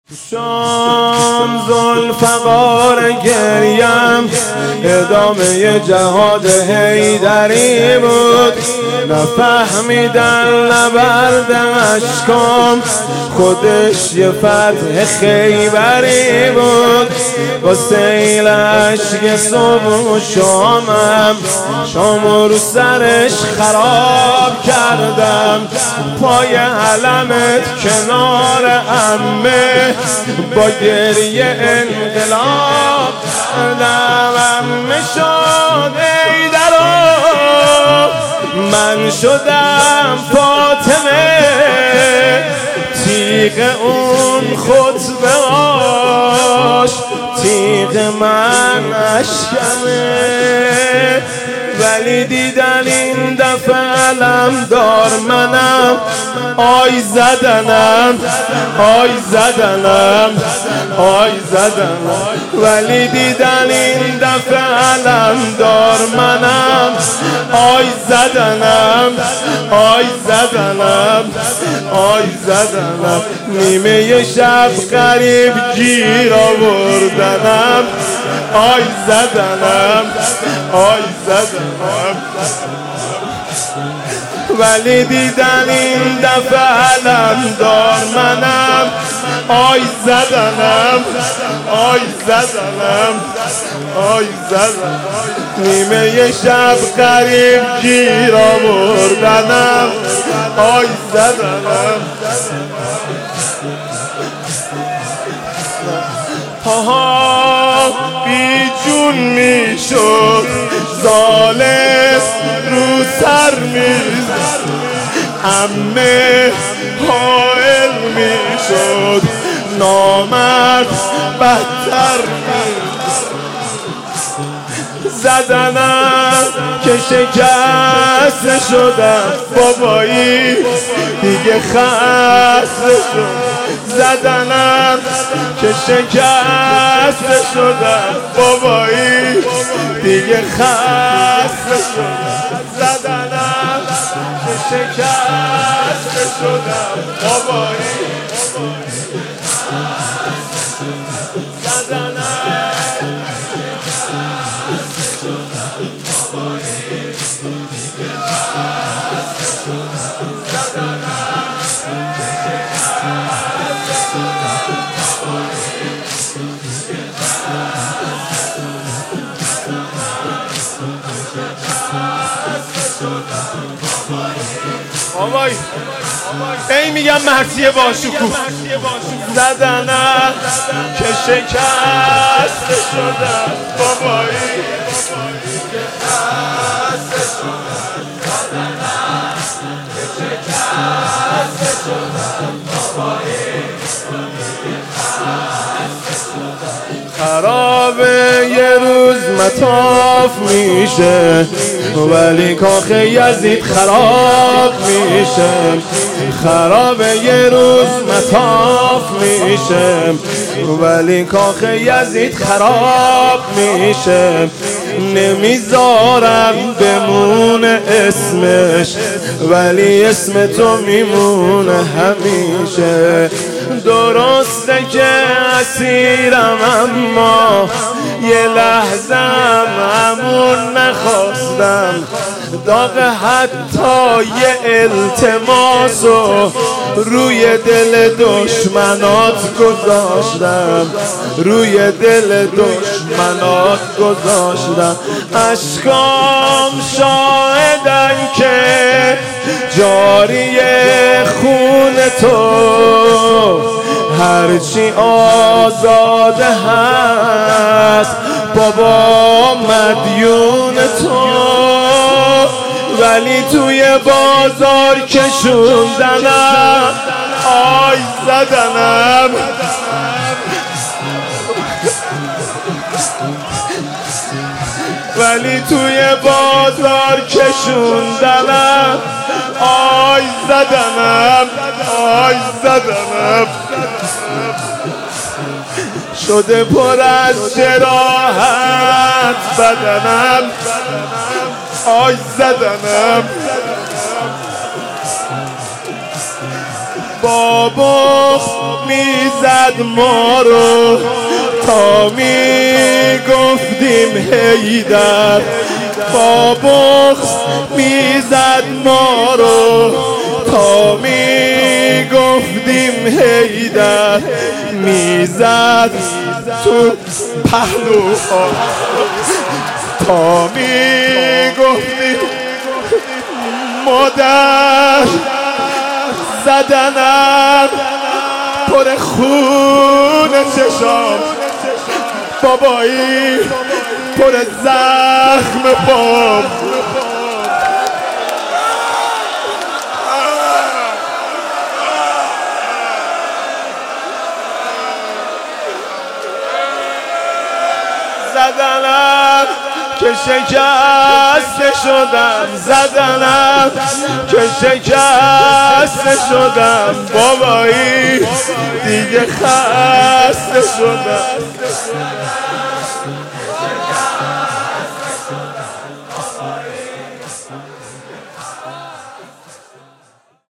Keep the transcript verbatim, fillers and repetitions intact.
شام ذوالفقار گریم ادامه جهاد حیدری بود. نفهمیدن نبرد اشکام خودش یه فتح خیبری بود. با سیل اشک صبح و شامم شام رو سرش خراب کردم. پای علمت کنار عمه با گریه انقلاب کردم. عمه شد حیدرا من شدم فاطمه. تیغ اون خطبه هاش تیغ من اشکمه. ولی دیدن این دفعه علم دار منم آی زدنم آی زدنم آی زدنم. ولی دیدن این دفعه علم دار منم آی زدنم آی زدنم آی زدنم. نیمه شب غریب گیر آوردنم آی زدنم آی زدنم. ولی دیدن این دفعه علم دار منم آی زدنم آی زدنم آی زدنم. نیمه شب غریب گیر آوردنم آی زدنم. پاها بی جون می شد زالس رو سر می زد. عمه حائل می شد نامرد بدتر می زدنم که شکست شدم بابایی دیگه خسته شد. زدنم که شکست شدم بابایی دیگه خسته شدم. زدنم که شکست شدم بابایی زدنم آبای ای میگم مرسیه باشکوه. زدنم که شکست شدم بابایی خرابه یه روز مطاف میشه ولی کاخ یزید خراب میشه. خرابه یه روز مطاف میشه ولی کاخ یزید خراب میشه. نمیذارم بمونه اسمش ولی اسم تو میمونه همیشه. درسته که اسیرم اما یه لحظه همون نخواستم. داغ حتی یه التماسو روی دل دشمنات گذاشتم روی دل دشمنات گذاشتم. اشکام شاهدن که جاری خون تو هرچی آزاده هست بابا مدیون تو. ولی توی بازار کشوندنم آی زدنم ولی توی بازار کشوندنم آی زدنم آی زدنم. شده پر از جراحت بدنم آی زدنم. با بغض میزد ما رو تا میگفتیم حیدر، با بغض میزد ما رو تا میگفتیم حیدر، میزد تو پهلوها تا میگفتیم مادر، زدنم پر خون چشام، بابایی پر زخم پام. زدنم که شکسته شدم، زدنم که شکسته شدم، بابایی دیگه خسته شدم.